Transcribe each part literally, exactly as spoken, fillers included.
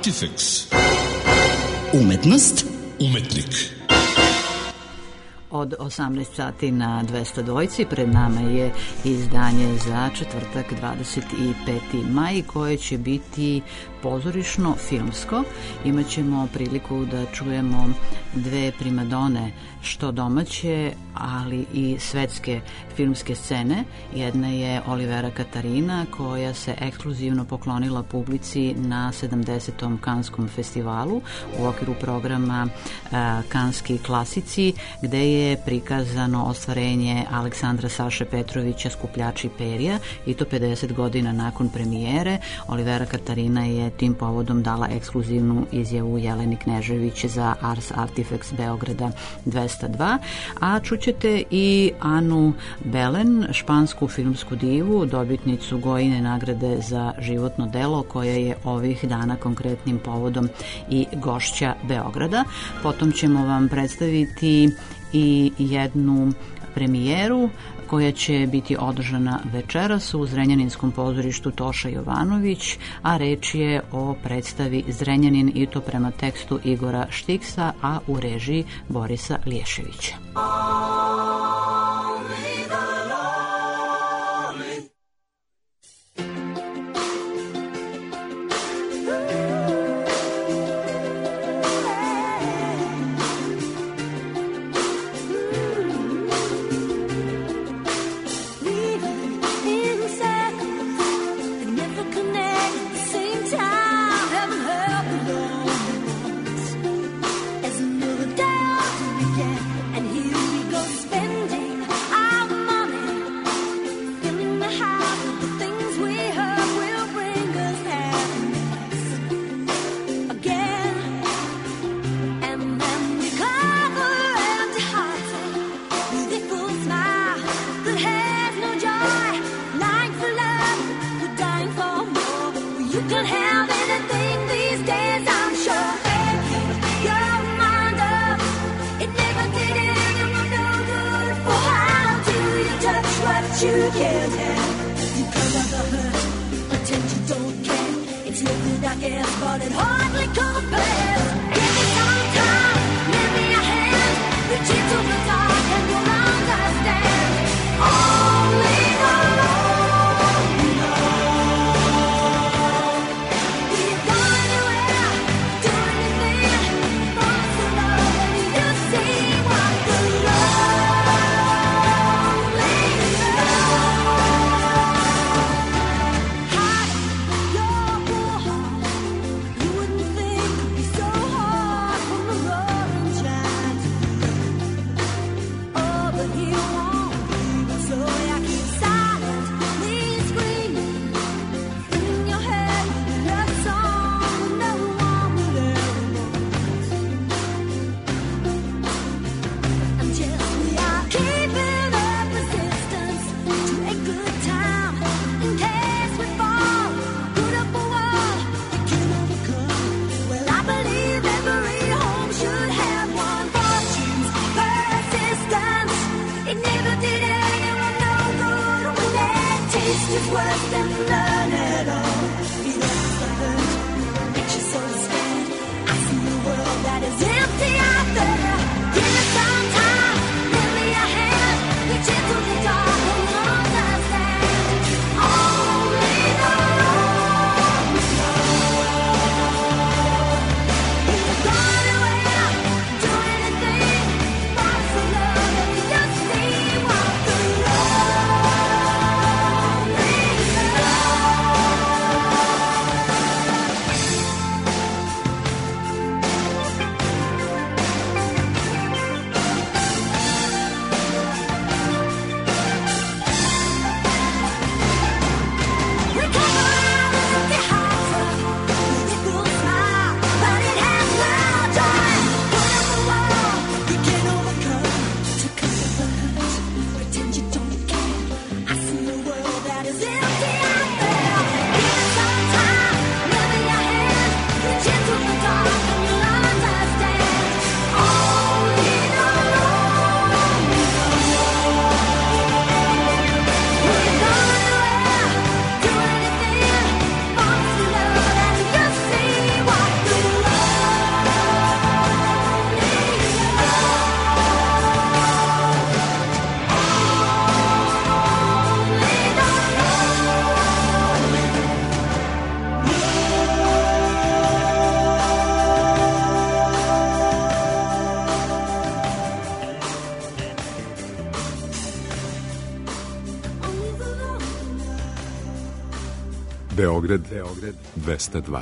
Artifex. Umetnost. Umetnik. Od osamnaest sati na dvesta dvojci pred nama je izdanje za četvrtak dvadeset peti maj koje će biti pozorišno filmsko. Imaćemo priliku da čujemo dve primadone, što domaće, ali i svetske filmske scene. Jedna je Olivera Katarina, koja se ekskluzivno poklonila publici na sedamdesetom Kanskom festivalu u okviru programa Kanski klasici, gde je prikazano ostvarenje Aleksandra Saše Petrovića Skupljači perja, i to pedeset godina nakon premijere. Olivera Katarina je tim povodom dala ekskluzivnu izjavu Jeleni Knežević za Ars Artifex Beograda dvesta dva, a čućete i Anu Belen, špansku filmsku divu, dobitnicu Gojine nagrade za životno delo, koja je ovih dana konkretnim povodom i gošća Beograda. Potom ćemo vam predstaviti i jednu premijeru koja će biti održana večeras u Zrenjaninskom pozorištu Toša Jovanović, a reč je o predstavi Zrenjanin, i to prema tekstu Igora Štiksa, a u režiji Borisa Liješevića. And here we go spending our you can't have. You cover the hurt, pretend you don't care. It's living, I guess, but it hardly compares. Give me some time, lend me a hand. Reach into the dark and you'll understand. Only the lonely know. We've gone anywhere, do anything. Promise to love and you see what the lonely it's worse than none at all. It ends the hurt, makes you so scared. I see a world that is empty out there. Give me some time, lend me a hand. Reach into the dark and understand. Only the lonely know. We've gone anywhere, do anything. Promise to love and you see what the love. Beograd, Beograd dvesta dva.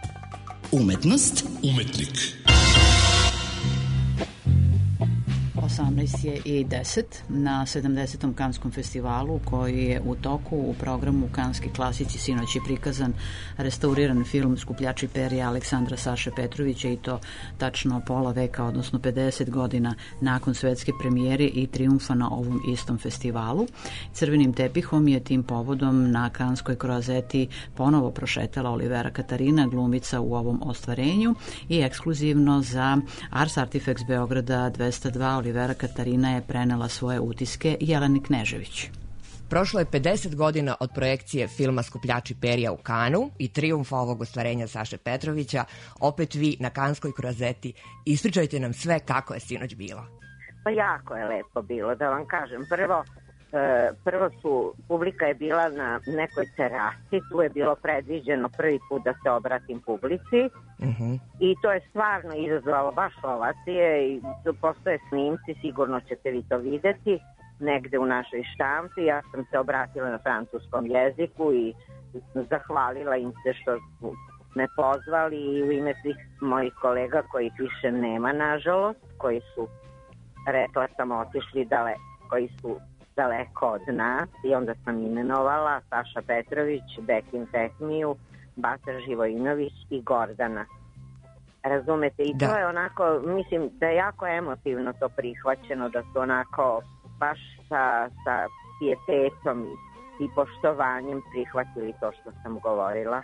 Umetnost, umetnik. osamnaest je i deset. Na sedamdesetom Kanskom festivalu koji je u toku, u programu Kanski klasici sinoć je prikazan restauriran film Skupljači perja Aleksandra Saše Petrovića i to tačno pola veka, odnosno pedeset godina nakon svetske premijere i trijumfa na ovom istom festivalu. Crvenim tepihom je tim povodom na Kanskoj kroazeti ponovo prošetala Olivera Katarina, glumica u ovom ostvarenju, i ekskluzivno za Ars Artifacts Beograda dvesta dva Olivera Katarina je prenela svoje utiske Jeleni Knežević. Prošlo je pedeset godina od projekcije filma Skupljači perja u Kanu i trijumfa ovog ostvarenja Saše Petrovića. Opet vi na Kanskoj kroazeti. Ispričajte nam sve kako je sinoć bilo. Pa jako je lepo bilo, da vam kažem. Prvo, e, prvo su, publika je bila na nekoj terasi, tu je bilo predviđeno prvi put da se obratim publici. Uh-huh. I to je stvarno izazvalo baš ovacije i postoje snimci, sigurno ćete vi to videti negde u našoj štampi. Ja sam se obratila na francuskom jeziku i zahvalila im se što su me pozvali i u ime svih mojih kolega koji više nema, nažalost, koji su, rekla sam, otišli dale, koji su daleko od nas, i onda sam imenovala Saša Petrović, Bekim Fehmiju, Batar Živojinović i Gordana. Razumete? I da. To je onako, mislim da je jako emotivno to prihvaćeno, da su onako baš sa, sa pijetetom i poštovanjem prihvatili to što sam govorila.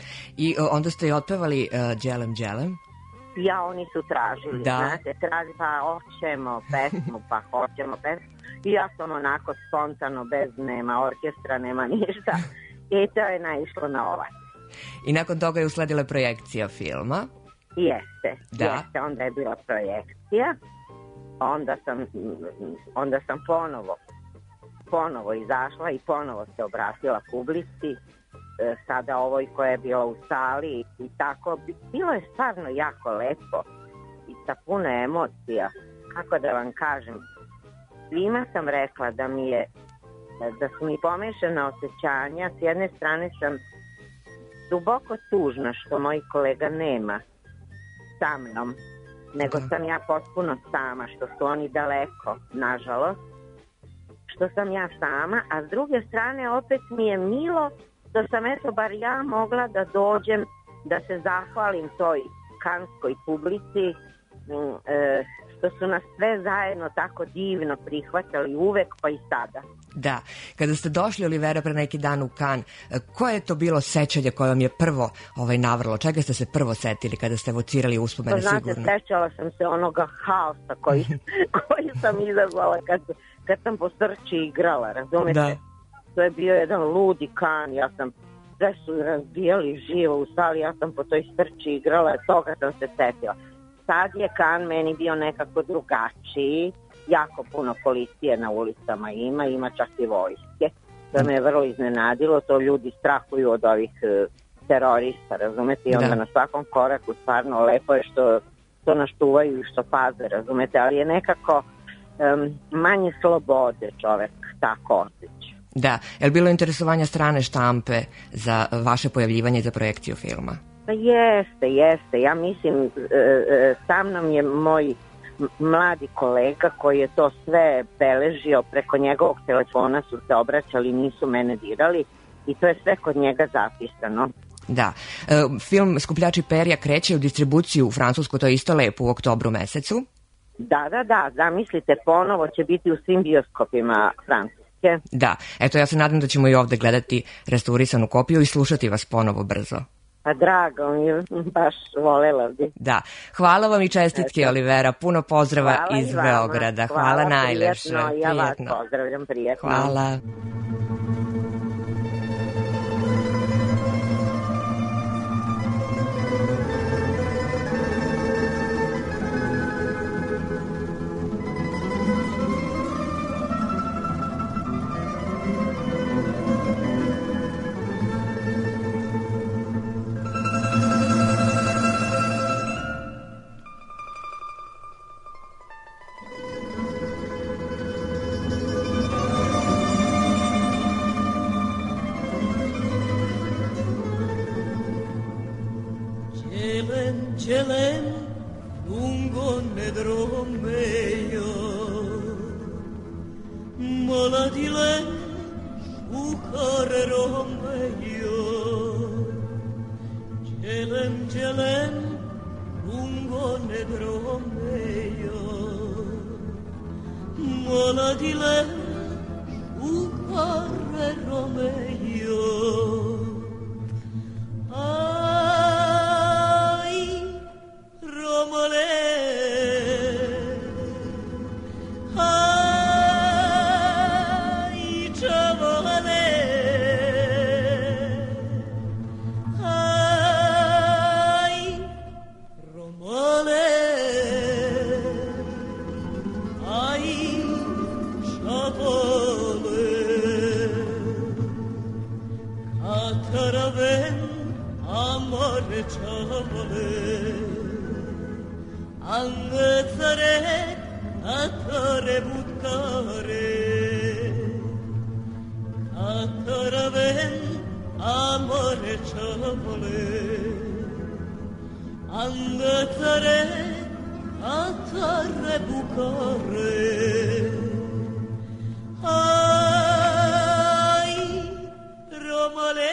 I onda ste i otpevali uh, Đelem Đelem? Ja, oni su tražili, da. Znate, tražili, pa hoćemo pesmu, pa hoćemo pesmu. I ja sam onako spontano, bez, nema orkestra, nema ništa. I to je naišlo na ovaj. I nakon toga je usledila projekcija filma? Jeste, da. jeste, onda je bila projekcija. Onda sam, onda sam ponovo, ponovo izašla i ponovo se obratila publici, sada ovoj koja je bila u sali i tako. Bilo je stvarno jako lepo i sa puno emocija. Kako da vam kažem, svima sam rekla da mi je, da su mi pomešana osjećanja. S jedne strane sam duboko tužna što moj kolega nema sa mnom, nego sam ja potpuno sama, što su oni daleko, nažalost, što sam ja sama, a s druge strane opet mi je milo da sam eto bar ja mogla da dođem, da se zahvalim toj kanskoj publici, e, što su nas sve zajedno tako divno prihvatali uvek, pa i sada. Da, kada ste došli, Olivera, pre neki dan u Kan, koje je to bilo sećanje koje vam je prvo ovaj, navrlo? Čega ste se prvo setili kada ste evocirali uspomene? Pa znate, sigurno? Sećala sam se onoga haosa koji, koji sam izazvala kad, kad sam po Srči igrala, razumete? Da. To je bio jedan ludi Kan, ja sam, sve su razbijali živo u sali, ja sam po toj Srči igrala, toga sam se setila. Sad je Kan meni bio nekako drugačiji, jako puno policije na ulicama ima, ima čak i vojske. To me je vrlo iznenadilo, to ljudi strahuju od ovih uh, terorista, razumete, i onda da. Na svakom koraku stvarno lepo je što to naštuvaju i što paze, razumete, ali je nekako um, manje slobode čovek tako osjeća. Da, je li bilo interesovanja strane štampe za vaše pojavljivanje i za projekciju filma? Pa jeste, jeste. Ja mislim, e, e, sa mnom je moj mladi kolega koji je to sve beležio, preko njegovog telefona su se obraćali, nisu mene dirali i to je sve kod njega zapisano. Da. E, film Skupljači perja kreće u distribuciju u Francusku, to je isto lepo, u oktobru mesecu. Da, da, da, zamislite, ponovo će biti u svim bioskopima Francuske. Da, eto ja se nadam da ćemo i ovde gledati restaurisanu kopiju i slušati vas ponovo brzo. Pa drago mi je, baš volela bi. Da, hvala vam i čestitke, eto. Olivera, puno pozdrava hvala iz Beograda. Hvala, hvala najlepše. Prijetno, ja vas pozdravljam, prijetno. Hvala. Celem lungo nedromeio volatile ucare Romeo, celem celem lungo nedromeo, volatile ucare Romeo. Ai, Romole, ai, giovane, ai, Romole, ai, giovane, cataraven amore giovane, angățare, atare bucare, ataraven amore giovane, angățare, atare bucare. Ai, Romole,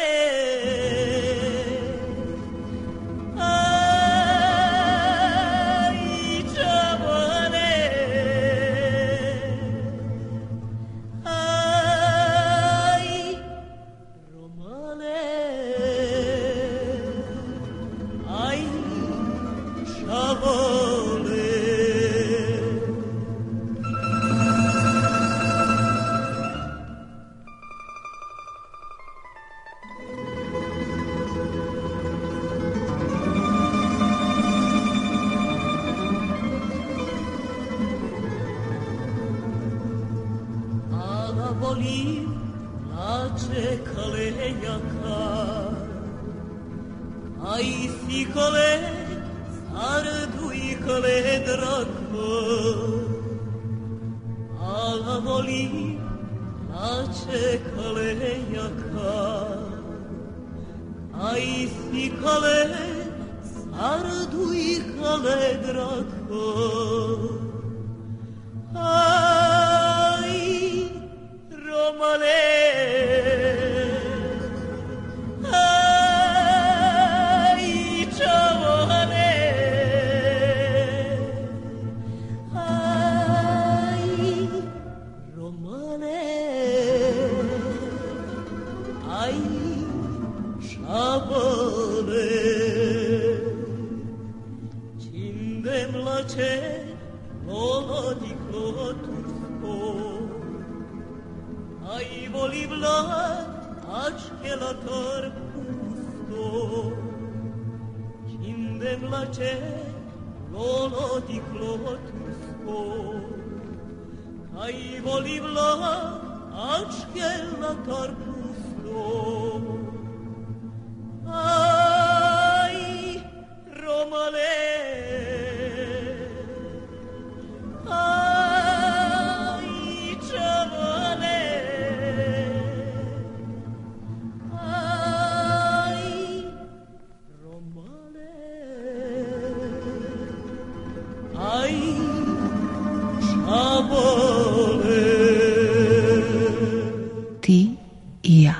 Ti i ja.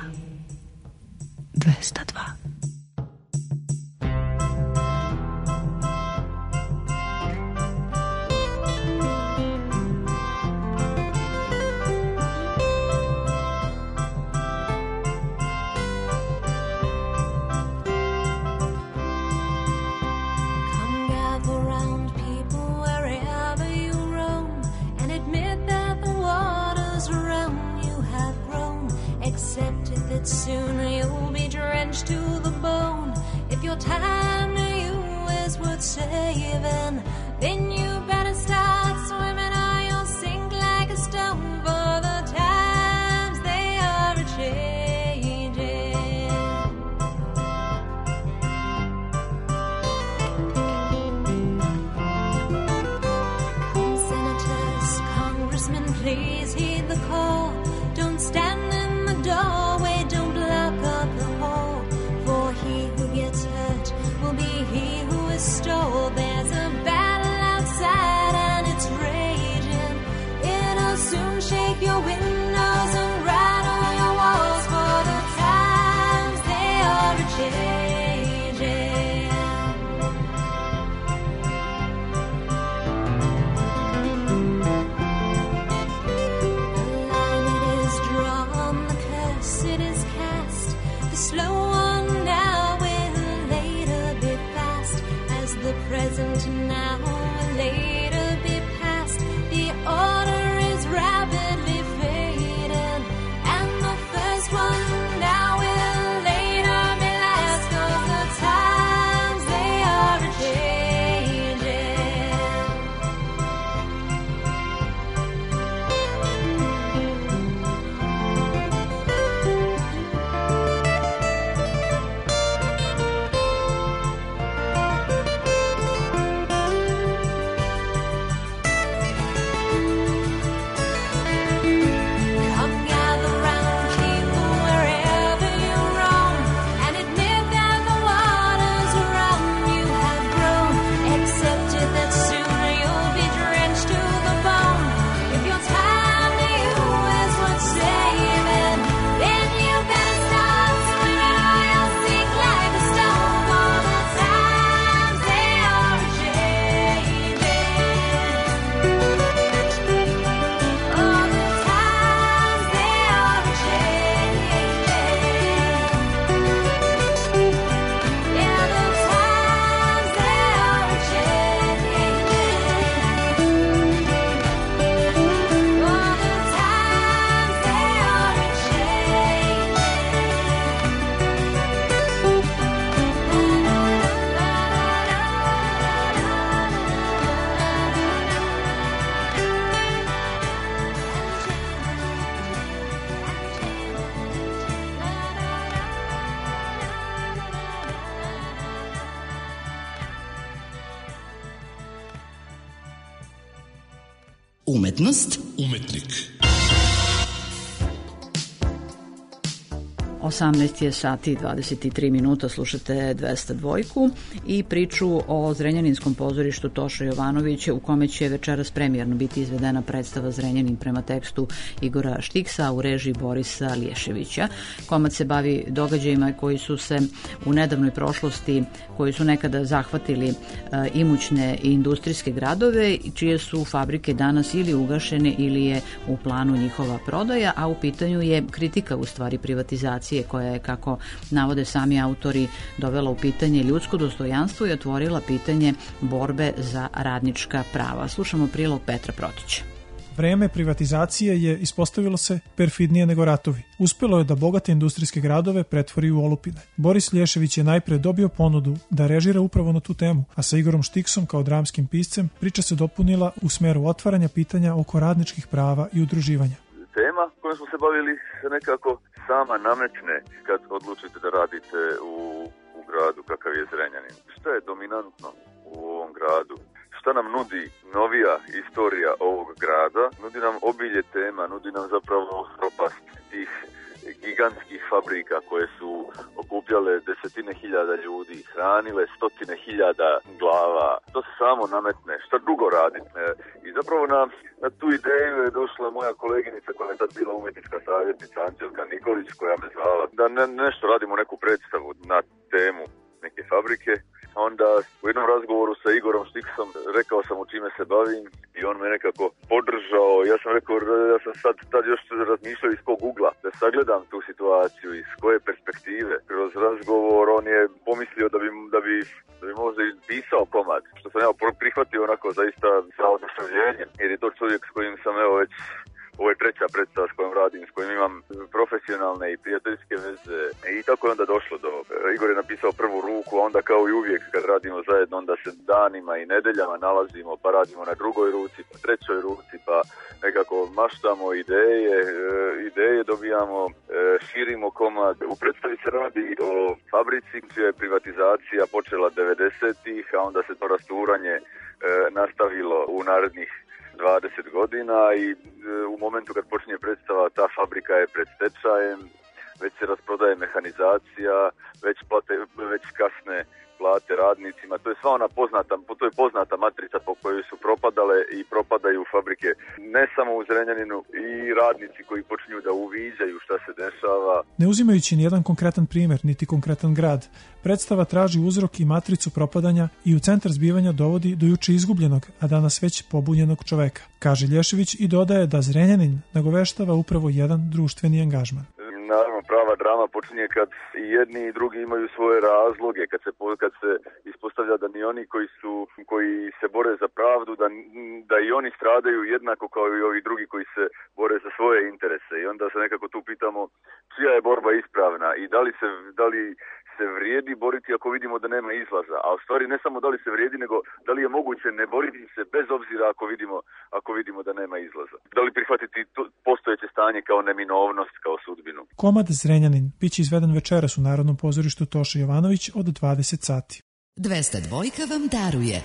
dvesta dva. Soon you'll be drenched to the bone. If your time to you is worth saving, then you better start swimming or you'll sink like a stone. For the times they are a-changing. Come senators, congressmen, please heed the call. Don't stand in the doorway, don't block up the hall. For he who gets hurt will be he who is stole. There's a battle outside. cast. The slow one now will later be fast, as the present now will later be past. The order is rapidly fading, and the first one now will later be last, 'cause the times they are changing. Come gather round, people, wherever you roam, and admit that the waters around you have grown. Accept it that sooner you'll be drenched to the bone. If your time to you is worth saving, then you better start swimming or you'll sink like a stone. For the times they are changing. Oh, the times they are changing. Yeah, the times they are changing. Oh, the times they are Umetnost Umetnik. osamnaest je sati i dvadeset tri minuta, slušate dvesta dva i priču o Zrenjaninskom pozorištu Toša Jovanović, u kome će večeras premijerno biti izvedena predstava Zrenjanin prema tekstu Igora Štiksa u režiji Borisa Liješevića. Komad se bavi događajima koji su se u nedavnoj prošlosti, koji su nekada zahvatili e, imućne i industrijske gradove, čije su fabrike danas ili ugašene ili je u planu njihova prodaja, a u pitanju je kritika u stvari privatizacije, koja je, kako navode sami autori, dovela u pitanje ljudsko dostojanstvo i otvorila pitanje borbe za radnička prava. Slušamo prilog Petra Protića. Vreme privatizacije je, ispostavilo se, perfidnije nego ratovi. Uspelo je da bogate industrijske gradove pretvori u olupine. Boris Liješević je najpre dobio ponudu da režira upravo na tu temu, a sa Igorom Štiksom kao dramskim piscem priča se dopunila u smeru otvaranja pitanja oko radničkih prava i udruživanja. Tema kojom smo se bavili se nekako sama nametne kad odlučite da radite u, u gradu kakav je Zrenjanin. Šta je dominantno u ovom gradu? Šta nam nudi novija istorija ovog grada? Nudi nam obilje tema, nudi nam zapravo propast tih gigantskih fabrika koje su okupljale desetine hiljada ljudi, hranile stotine hiljada glava. To se samo nametne. Šta drugo raditi? E, I zapravo na, na tu ideju je došla moja koleginica koja je tad bila umjetnička savjetnica Anđelka Nikolić, koja me zvala da ne, nešto radimo, neku predstavu na temu neke fabrike. Onda u jednom razgovoru sa Igorom Štiksom rekao sam u čime se bavim i on me nekako podržao. Ja sam rekao, ja sam sad tad još razmišljao iz kog ugla da sagledam tu situaciju, iz koje perspektive. Kroz razgovor on je pomislio da bi, da bi, da bi možda i pisao komad, što sam ja prihvatio onako zaista sa oduševljenjem, jer je to čovjek s kojim sam evo već, ovo je treća predstava s kojom radim, s kojim imam profesionalne i prijateljske veze. I tako je onda došlo do... Igor je napisao prvu ruku, a onda kao i uvijek kad radimo zajedno, onda se danima i nedeljama nalazimo, pa radimo na drugoj ruci, pa trećoj ruci, pa nekako maštamo ideje, ideje dobijamo, širimo komad. U predstavi se radi o fabrici čija je privatizacija počela devedesetih, a onda se to rasturanje nastavilo u narednih dvadeset godina i e, u momentu kad počinje predstava ta fabrika je pred stečajem, već se rasprodaje mehanizacija, već, plate, već kasne plate radnicima. To je sva ona poznata, to je poznata matrica po kojoj su propadale i propadaju fabrike ne samo u Zrenjaninu, i radnici koji počinju da uviđaju šta se dešava. Ne uzimajući nijedan konkretan primjer, niti konkretan grad, predstava traži uzrok i matricu propadanja i u centar zbivanja dovodi do juče izgubljenog, a danas već pobunjenog čoveka, kaže Lješević i dodaje da Zrenjanin nagoveštava upravo jedan društveni angažman. Naravno, prava drama počinje kad i jedni i drugi imaju svoje razloge, kad se, kad se ispostavlja da ni oni koji su, koji se bore za pravdu, da, da i oni stradaju jednako kao i ovi drugi koji se bore za svoje interese. I onda se nekako tu pitamo čija je borba ispravna i da li se, da li se vrijedi boriti ako vidimo da nema izlaza, a u stvari ne samo da li se vrijedi, nego da li je moguće ne boriti se bez obzira ako vidimo, ako vidimo da nema izlaza. Da li prihvatiti postojeće stanje kao neminovnost, kao sudbinu. Komad Zrenjanin biće izveden večeras u Narodnom pozorištu Toša Jovanović od dvadeset sati. dvesta dva vam daruje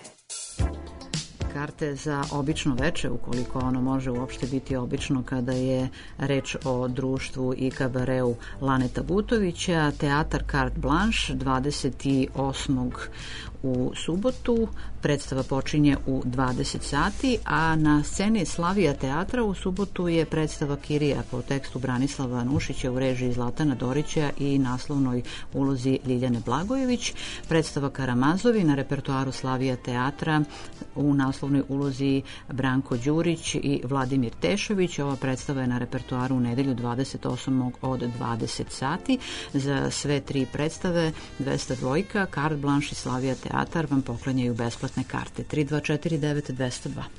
karte za obično veče, ukoliko ono može uopšte biti obično kada je reč o društvu i kabareu Laneta Butovića. Teatar Carte Blanche dvadeset osmog u subotu. Predstava počinje u dvadeset sati, a na sceni Slavija teatra u subotu je predstava Kirija po tekstu Branislava Nušića u režiji Zlatana Dorića i naslovnoj ulozi Ljiljane Blagojević. Predstava Karamazovi na repertoaru Slavija teatra u naslovnoj ulozi Branko Đurić i Vladimir Tešović. Ova predstava je na repertoaru u nedelju dvadeset osmog od dvadeset sati. Za sve tri predstave dvesta dva, Carte Blanche i Slavija teatar vam poklanjaju besplatne karte. tri dva četiri devet dva zero dva.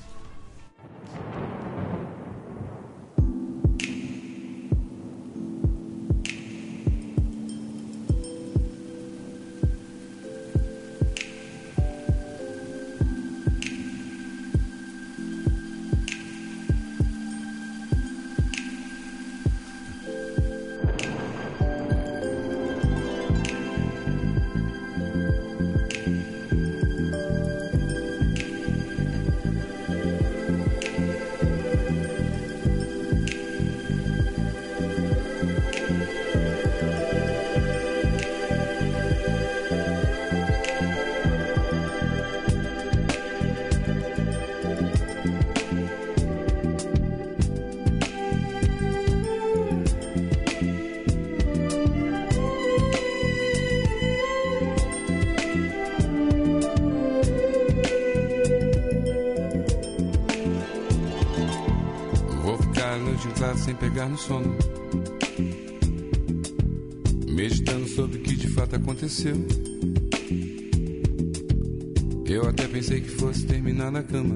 Sem pegar no sono, meditando sobre o que de fato aconteceu. Eu até pensei que fosse terminar na cama,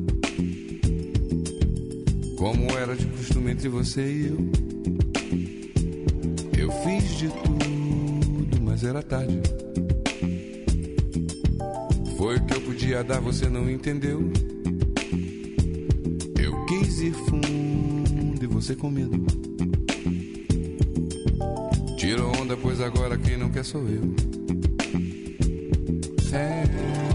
como era de costume entre você e eu. Eu fiz de tudo, mas era tarde. Foi o que eu podia dar, você não entendeu. Eu quis ir fundo, você com medo. Tira onda, pois agora quem não quer sou eu. É.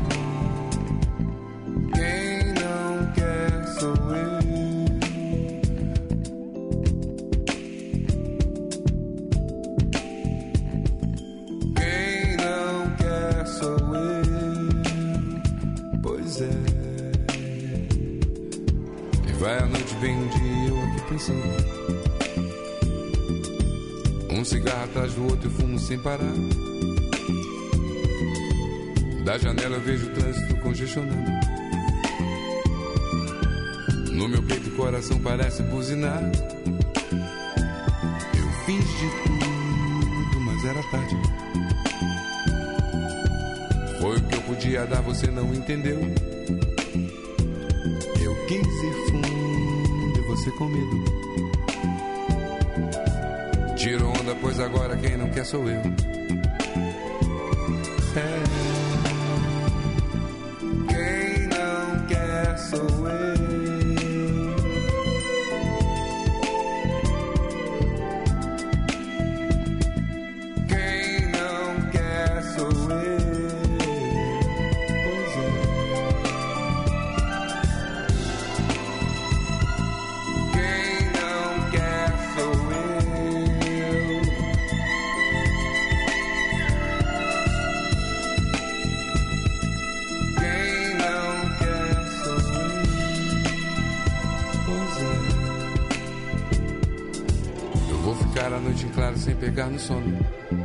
Quem não quer sou eu. Quem não quer sou eu. Pois é. E vai a noite bem um dia pensando, um cigarro atrás do outro e fumo sem parar. Da janela eu vejo o trânsito congestionando. No meu peito o coração parece buzinar. Eu fiz de tudo, mas era tarde. Foi o que eu podia dar, você não entendeu. Eu quis ir fundo, você com medo. Tiro onda, pois agora quem não quer sou eu. É. Quem não quer sou eu. Quem não quer sou eu. Pois é. Quem não quer sou eu. Quem não quer sou eu. Pois é. Eu vou ficar a noite em claro sem pegar no sono,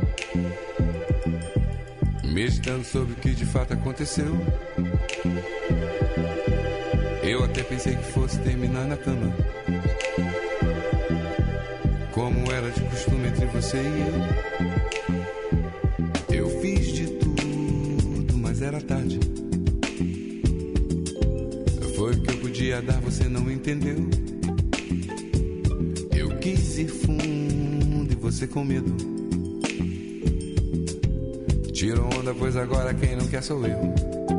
meditando sobre o que de fato aconteceu. Eu até pensei que fosse terminar na cama, como era de costume entre você e eu. Eu fiz de tudo, mas era tarde. Foi o que eu podia dar, você não entendeu. Eu quis ir fundo e você com medo. Tiro onda, pois agora quem não quer sou eu.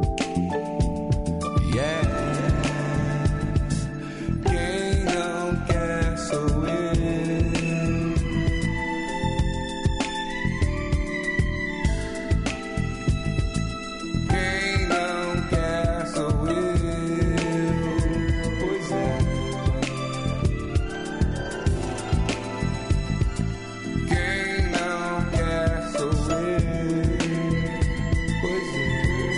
Yeah. Quem não quer sou eu. Quem não quer sou eu. Pois é. Quem não quer sou eu. Pois é.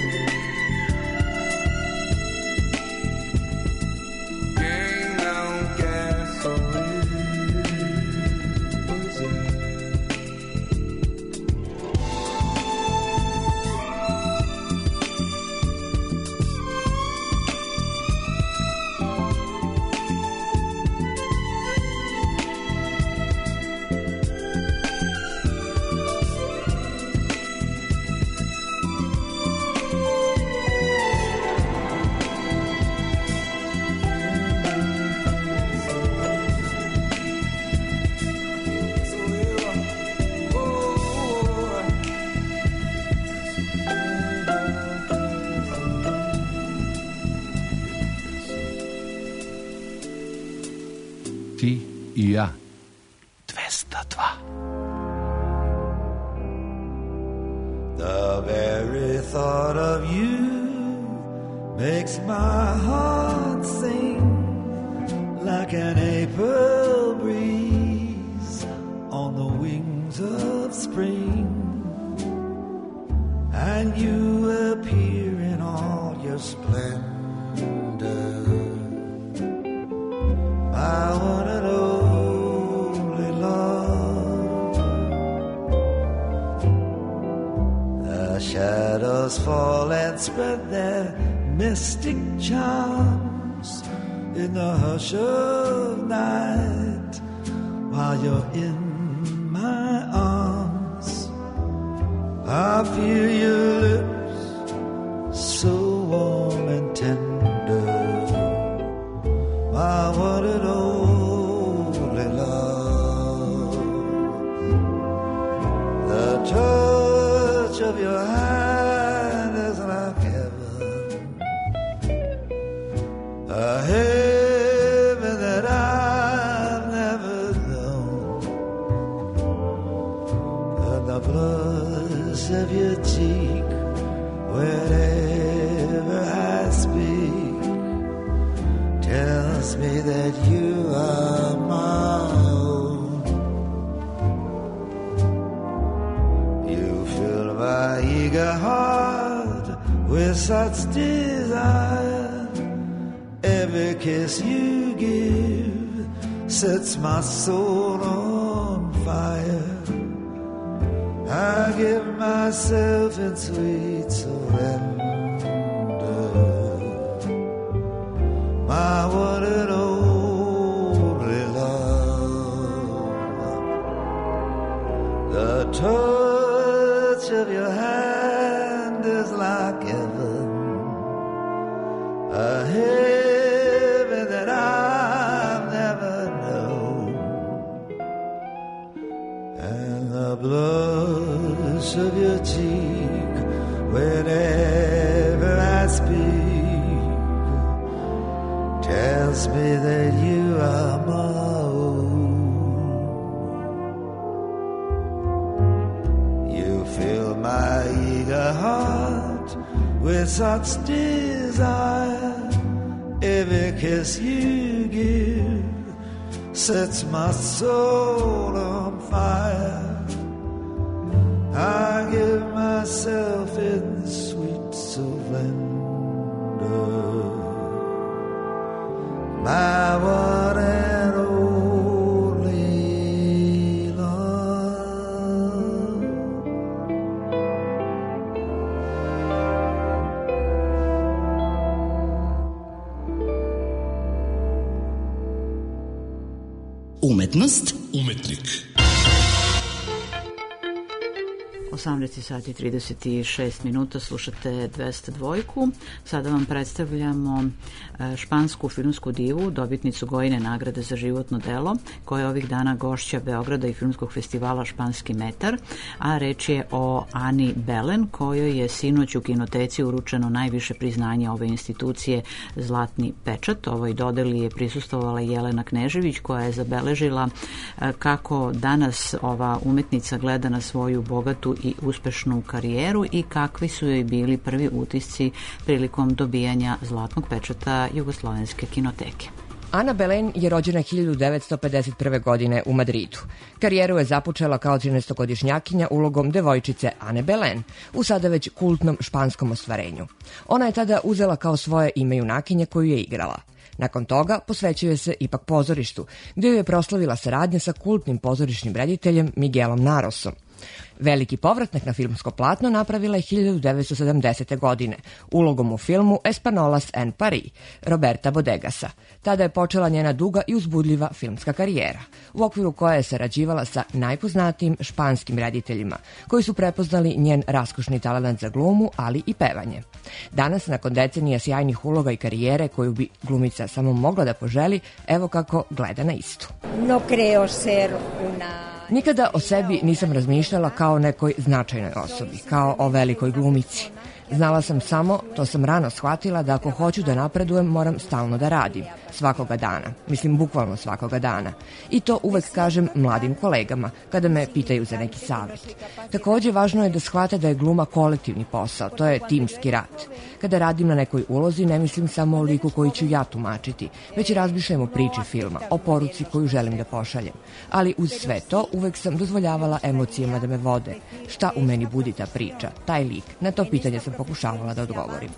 Ti i ja. dvesta dva. The very thought of you makes my heart sing like an April breeze on the wings of spring. And you appear in all your splendor, my one and only love. The shadows fall and spread their mystic charms in the hush of night while you're in my arms. I feel your lips so warm and tender, my one and only love. The touch of your hand is like heaven, a heaven that I've never known. And the blush of your cheek whenever I speak tells me that you are my own. You fill my eager heart with such desire. Every kiss you give sets my soul on fire. I give myself in sweet surrender, my one and only love. The touch of your hand is like heaven, a heaven that I've never known. And the blush of your cheek whenever I speak tells me that you are my own. You fill my eager heart with such desire. Every kiss you give sets my soul on fire. I give myself in sweet surrender, my one and only love. Umetnost, umetnik osamnaest sati i trideset šest minuta, slušate dvesta dva. Sada vam predstavljamo špansku filmsku divu, dobitnicu Gojine nagrade za životno delo, koja je ovih dana gošća Beograda i filmskog festivala Španski metar, a reč je o Ani Belen, kojoj je sinoć u kinoteci uručeno najviše priznanje ove institucije, Zlatni pečat. Ovoj dodeli je prisustvovala Jelena Knežević, koja je zabeležila kako danas ova umetnica gleda na svoju bogatu i uspešnu karijeru i kakvi su joj bili prvi utisci prilikom dobijanja Zlatnog pečata Jugoslovenske kinoteke. Ana Belen je rođena hiljadu devetsto pedeset prve. godine u Madridu. Karijeru je započela kao trinaestogodišnjakinja ulogom devojčice Ane Belen u sada već kultnom španskom ostvarenju. Ona je tada uzela kao svoje ime junakinje koju je igrala. Nakon toga posvećuje se ipak pozorištu, gdje ju je proslavila saradnja sa kultnim pozorišnim rediteljem Miguelom Narosom. Veliki povratak na filmsko platno napravila je hiljadu devetsto sedamdesete. godine ulogom u filmu Espanolas en Paris Roberta Bodegasa. Tada je počela njena duga i uzbudljiva filmska karijera, u okviru koje je sarađivala sa najpoznatijim španskim rediteljima, koji su prepoznali njen raskošni talent za glumu, ali i pevanje. Danas, nakon decenija sjajnih uloga i karijere koju bi glumica samo mogla da poželi, evo kako gleda na istu. No creo ser una... Nikada o sebi nisam razmišljala kao o nekoj značajnoj osobi, kao o velikoj glumici. Znala sam samo, to sam rano shvatila, da ako hoću da napredujem, moram stalno da radim. Svakoga dana. Mislim, bukvalno svakoga dana. I to uvek kažem mladim kolegama, kada me pitaju za neki savjet. Takođe, važno je da shvate da je gluma kolektivni posao, to je timski rad. Kada radim na nekoj ulozi, ne mislim samo o liku koji ću ja tumačiti, već razmišljam o priči filma, o poruci koju želim da pošaljem. Ali uz sve to, uvek sam dozvoljavala emocijama da me vode. Šta u meni budi ta priča, taj lik? Na to pitanje sam pokušavala da odgovorim.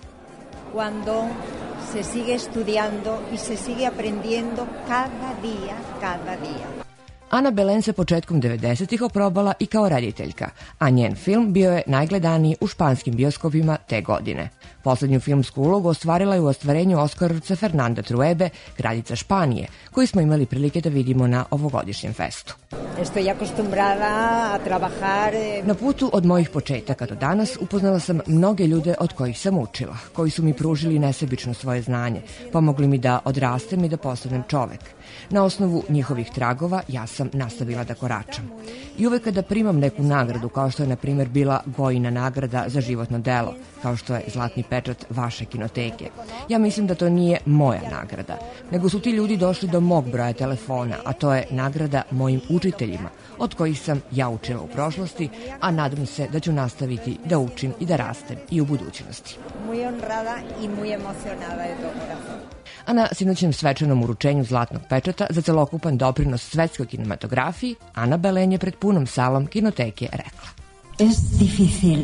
Cuando se sigue estudiando y se sigue aprendiendo cada día, cada día. Ana Belen se početkom devedesetih oprobala i kao rediteljka, a njen film bio je najgledaniji u španskim bioskopima te godine. Poslednju filmsku ulogu ostvarila je u ostvarenju Oskarovca Fernanda Truebe, Kraljica Španije, koju smo imali prilike da vidimo na ovogodišnjem festu. Estoy acostumbrada a trabajar... Na putu od mojih početaka do danas upoznala sam mnoge ljude od kojih sam učila, koji su mi pružili nesebično svoje znanje, pomogli mi da odrastem i da postanem čovek. Na osnovu njihovih tragova ja sam nastavila da koračam. I uvek kada primam neku nagradu, kao što je na primjer bila Gojina nagrada za životno delo, kao što je Zlatni pečat vaše kinoteke, ja mislim da to nije moja nagrada, nego su ti ljudi došli do mog broja telefona, a to je nagrada mojim učiteljima, od kojih sam ja učila u prošlosti, a nadam se da ću nastaviti da učim i da rastem i u budućnosti. Muy honrada y muy emocionada de todo corazón. A na sinoćnom svečanom uručenju Zlatnog pečata za celokupan doprinos svetskoj kinematografiji, Ana Belen je pred punom salom kinoteke rekla: Es difícil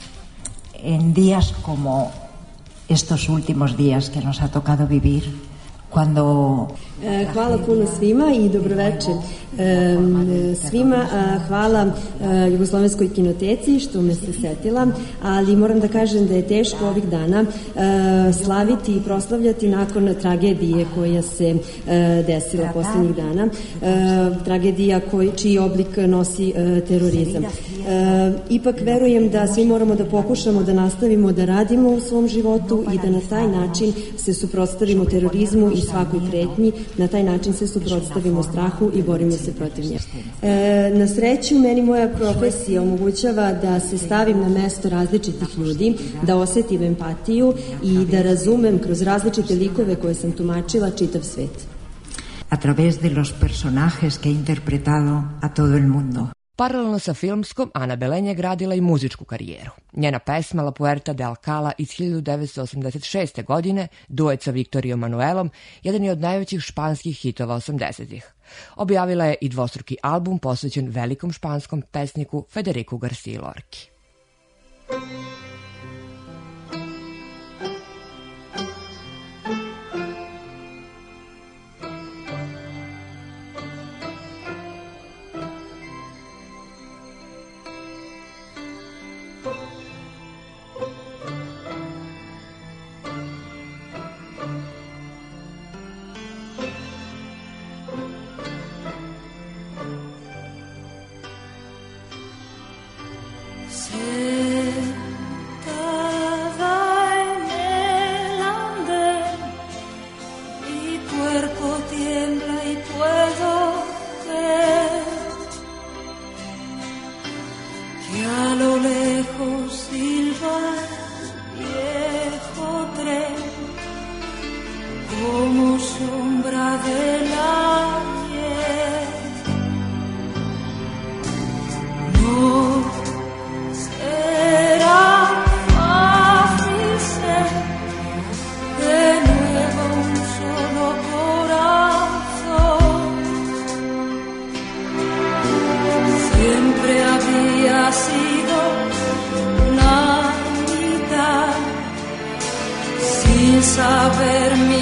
en días como estos últimos días que nos ha tocado vivir, cuando... Hvala puno svima i dobroveče svima. Hvala Jugoslovenskoj kinoteci što me se setila, ali moram da kažem da je teško ovih dana slaviti i proslavljati nakon tragedije koja se desila poslednjih dana. Tragedija koji, čiji oblik nosi terorizam. Ipak verujem da svi moramo da pokušamo da nastavimo da radimo u svom životu i da na taj način se suprotstavimo terorizmu i svakoj pretnji. Na taj način se suprotstavimo strahu i borimo se protiv nje. E, na sreću, meni moja profesija omogućava da se stavim na mesto različitih ljudi, da osetim empatiju i da razumem kroz različite likove koje sam tumačila čitav svet. A través de los personajes que he interpretado a todo el mundo. Paralelno sa filmskom, Ana Belen je gradila i muzičku karijeru. Njena pesma La Puerta de Alcala iz hiljadu devetsto osamdeset šeste. godine, duet sa Viktorijom Manuelom, jedan je od najvećih španskih hitova osamdesetih. Objavila je i dvostruki album posvećen velikom španskom pesniku Federiku García Lorki. que a lo lejos silba viejo tren como sombra del ayer. No será fácil ser de nuevo un solo corazón. Siempre había sido una mitad sin saber mi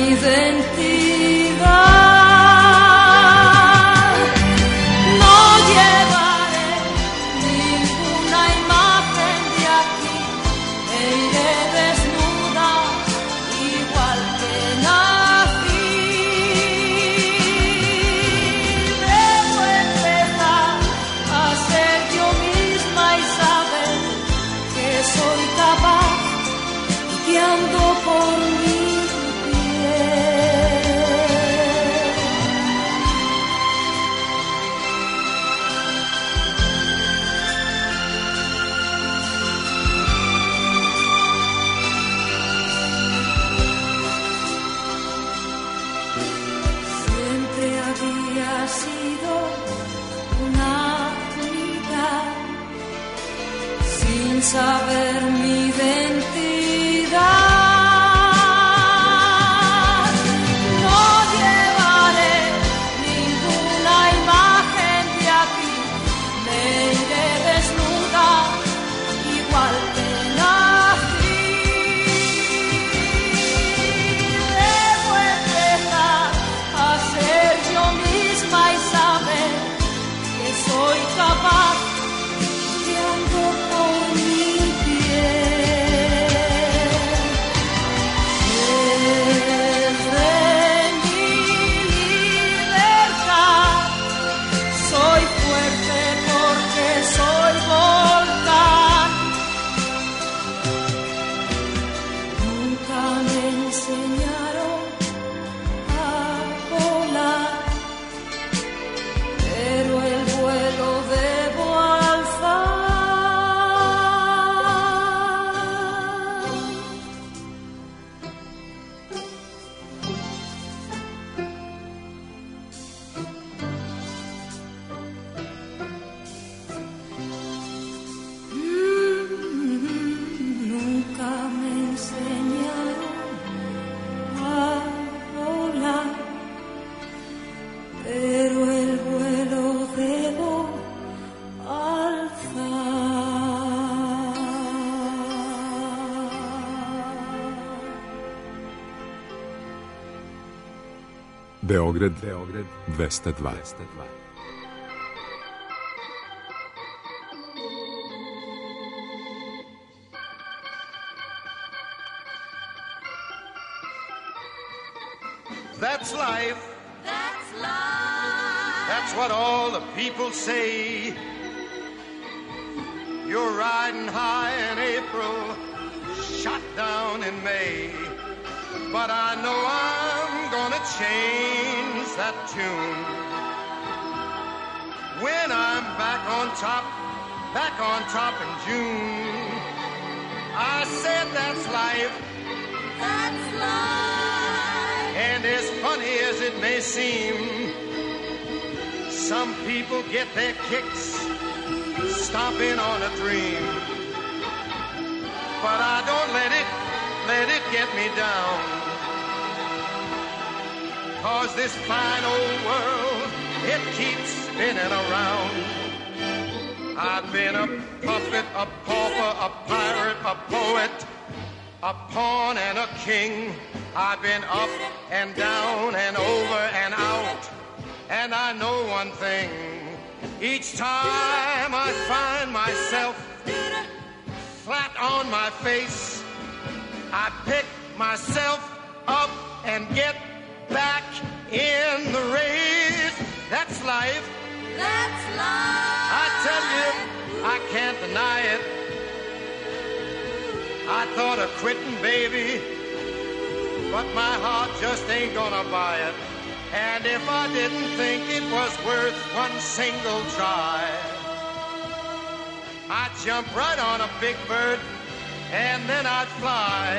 identidad. No llevaré ninguna imagen de aquí, me iré desnuda igual que nací. Debo empezar a ser yo misma y saber que soy capaz y que ando por mi sido una mitad sin saber mi identidad. No llevaré ninguna imagen de aquí, me iré desnuda igual que nací. Debo empezar a ser yo misma y saber que soy capaz que ando por mi piel. Desde mi libertad soy fuerte porque soy volcán. Nunca me enseñaron a volar, pero el vuelo debo alzar. Nunca me enseñaron a volar, pero el vuelo debo alzar. Beograd, Beograd dvesta dva. That's life. That's life. That's what all the people say. You're riding high in April, shot down in May. But I know I'm gonna change that tune. When I'm back on top, back on top in June. I said that's life. That's life. And as funny as it may seem, some people get their kicks stomping on a dream. But I don't let it, let it get me down. 'Cause this fine old world, it keeps spinning around. I've been a puppet, a pauper, a pirate, a poet, a pawn and a king. I've been up and down and over and out. And I know one thing, each time I find myself flat on my face, I pick myself up and get back in the race. That's life. That's life. I tell you, I can't deny it. I thought of quitting, baby, but my heart just ain't gonna buy it. And if I didn't think it was worth one single try, I'd jump right on a big bird and then I'd fly.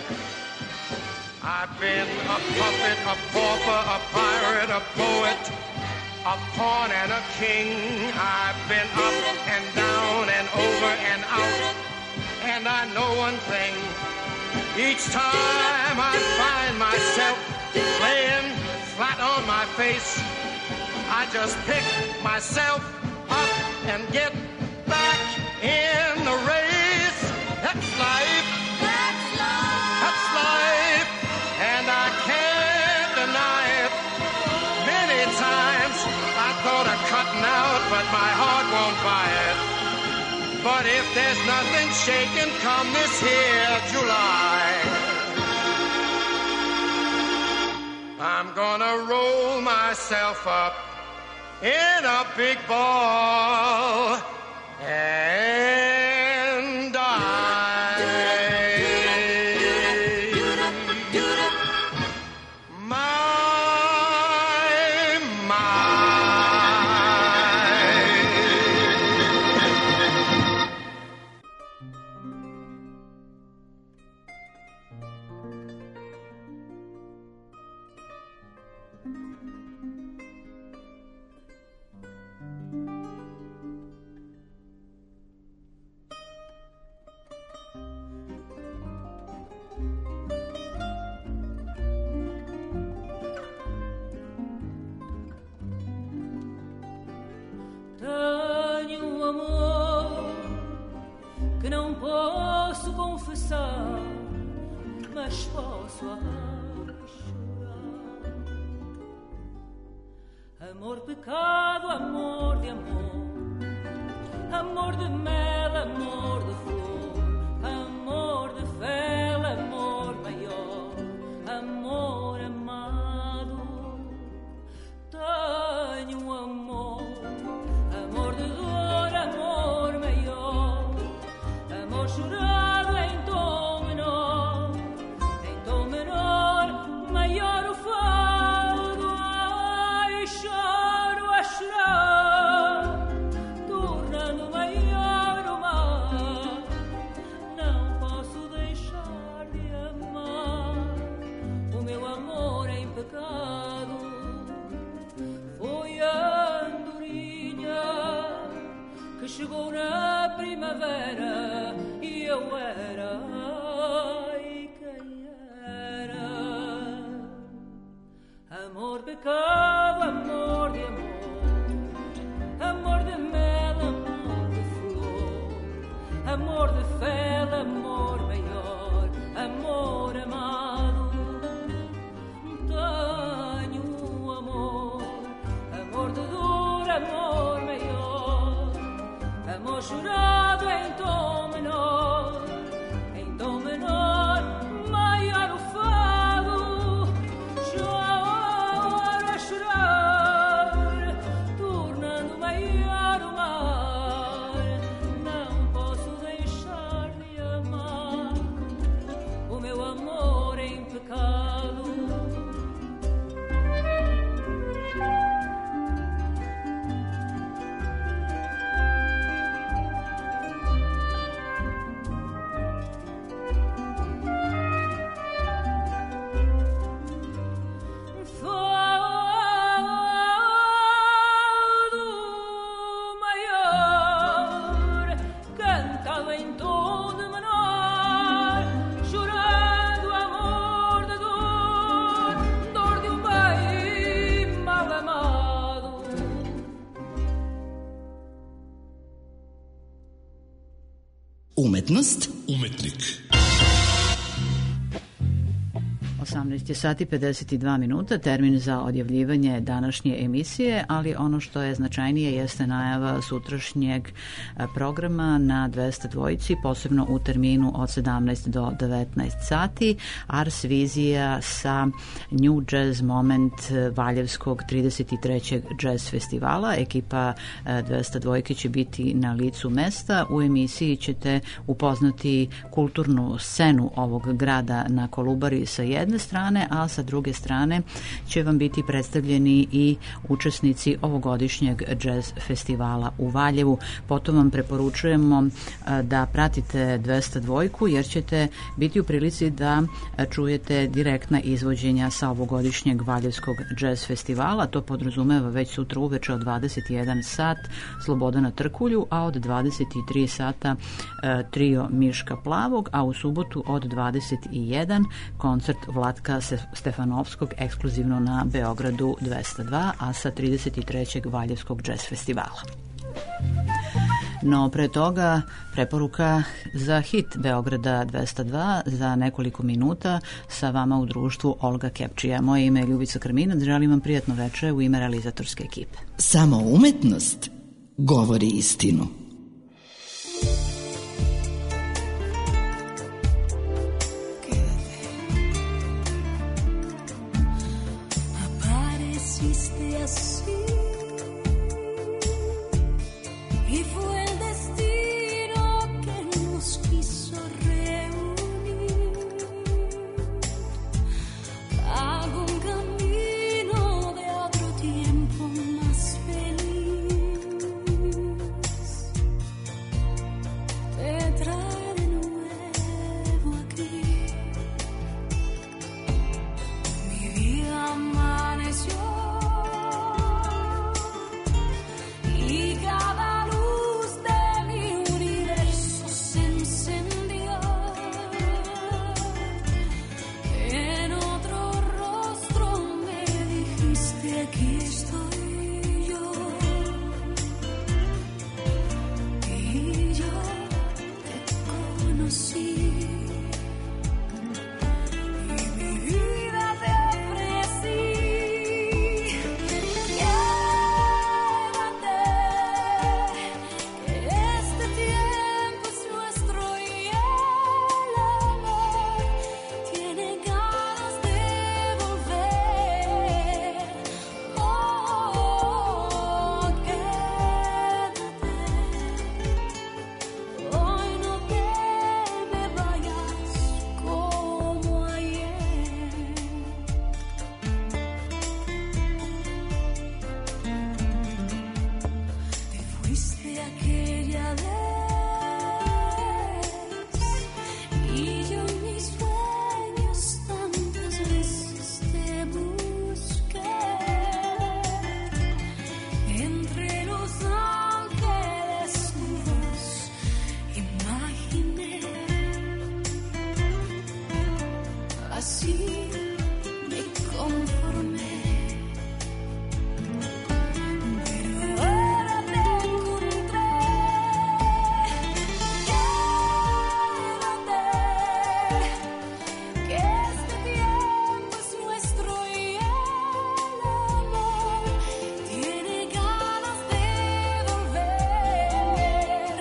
I've been a puppet, a pauper, a pirate, a poet, a pawn and a king. I've been up and down and over and out. And I know one thing, each time I find myself laying flat on my face, I just pick myself up and get back in the race. That's life. That's life. That's life. And I can't deny it. Many times I thought of cutting out, but my heart won't buy it. But if there's nothing shaking come this here July, I'm gonna roll myself up in a big ball and die. My, my. Tenho um amor que não posso confessar, mas posso chorar. Amor, pecado, amor de amor, amor de mel, amor de flor, amor de fel, amor maior, amor amado. Tenho um amor, amor de dor, amor maior, amor chorado em tom menor, em tom menor, maior o fado. Ai, choro a chorar, tornando maior o mar. Não posso deixar de amar o meu amor em pecado. Foi a andorinha que chegou na primavera e eu era, ai, quem era? Amor, pecado, amor de amor, amor de mel, amor de flor, amor de fel, amor maior, amor amado. Tenho um amor, amor de dor, amor maior, amor chorado em tom menor, em tom menor, maior o fado. Choro a chorar, tornando maior o mar. Não posso deixar de amar o meu amor em pecado. Fado maior, cantado em tom de menor, chorando amor de dor, dor de um bem mal amado. Umetnost, Umetnik. osamnaest sati pedeset dva minuta, termin za odjavljivanje današnje emisije, ali ono što je značajnije jeste najava sutrašnjeg programa na dvesta dvojici, posebno u terminu od sedamnaest do devetnaest sati. Ars Vizija sa New Jazz Moment Valjevskog trideset trećeg Jazz festivala. Ekipa dvesta dvojke će biti na licu mesta. U emisiji ćete upoznati kulturnu scenu ovog grada na Kolubari sa jedne jedne strane, a sa druge strane će vam biti predstavljeni i učesnici ovogodišnjeg jazz festivala u Valjevu. Potom vam preporučujemo da pratite dvesta dva jer ćete biti u prilici da čujete direktna izvođenja sa ovogodišnjeg Valjevskog jazz festivala. To podrazumeva već sutra uveče od dvadeset jedan sat Slobodana Trkulju, a od dvadeset tri sata e, trio Miška Plavog, a u subotu od dvadeset jedan koncert Vlatka Stefanovskog ekskluzivno na Beogradu dvesta dva, a sa trideset trećeg Valjevskog jazz festivala. No pre toga preporuka za hit Beograda dvesta dva za nekoliko minuta, sa vama u društvu Olga Kepčija. Moje ime je Ljubica Krminac, želim vam prijatno večer u ime realizatorske ekipe. Samo umetnost govori istinu. Apareciste así y fue el destino que nos quiso reunir. Hago un camino de otro tiempo más feliz. Te trae de nuevo aquí. Mi vida amaneció y cada luz de mi universo se encendió. En otro rostro me dijiste: aquí estoy yo. Y yo te conocí. Y mi vida te ofrecí. Quédate, que este tiempo es nuestro y el amor tiene ganas de volver. Oh, quédate, hoy no te me vayas como ayer. Te fuiste aquella vez y yo en mis sueños tantas veces te busqué. Entre los ángeles tu voz imaginé. Así me conformé. Pero ahora te encontré. Quédate, que este tiempo es nuestro y el amor tiene ganas de volver.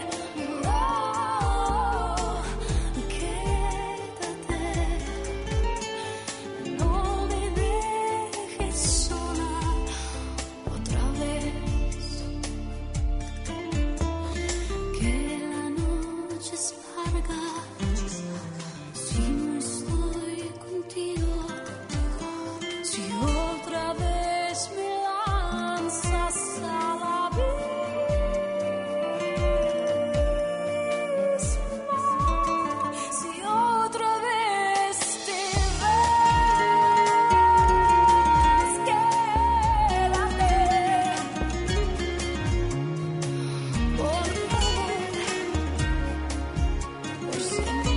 Oh, quédate, no me dejes sola otra vez. Que la noche es larga si no estoy contigo. Si otra vez me lanzas al abismo. Si otra vez te vas, quédate. Por favor, por siempre.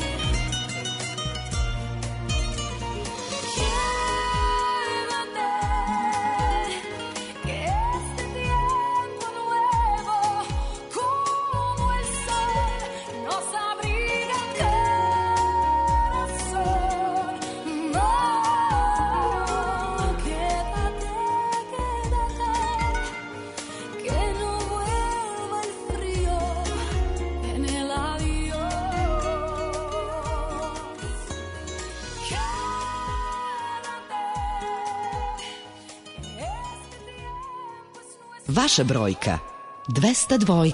Quédate, que este tiempo nuevo como el sol nos abriga el corazón. No, quédate, quédate, que no vuelva el frío en el adiós. Vaša brojka dvesta dva.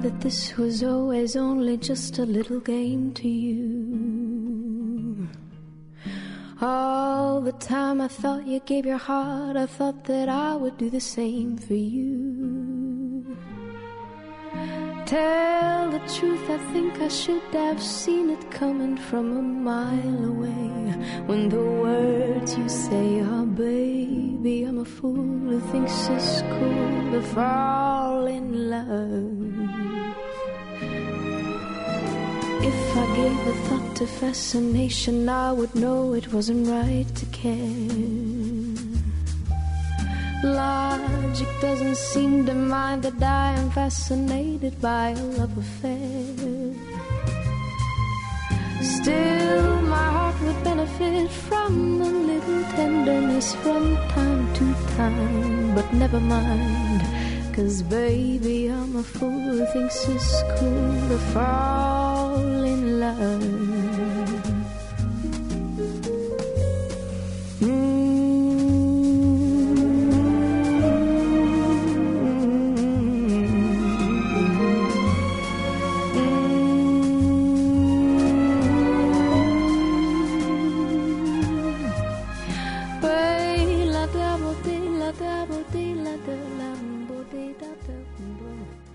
that this was always only just a little game to you. All the time I thought you gave your heart, I thought that I would do the same for you. Tell the truth, I think I should have seen it coming from a mile away. When the words you say are, baby, I'm a fool who thinks it's cool to fall in love. If I gave a thought to fascination, I would know it wasn't right to care. Logic doesn't seem to mind that I am fascinated by a love affair. Still, my heart would benefit from a little tenderness from time to time. But never mind, 'cause baby, I'm a fool who thinks it's cool to fall in love. Mm. Double, de la double, de la de la, bo de da da.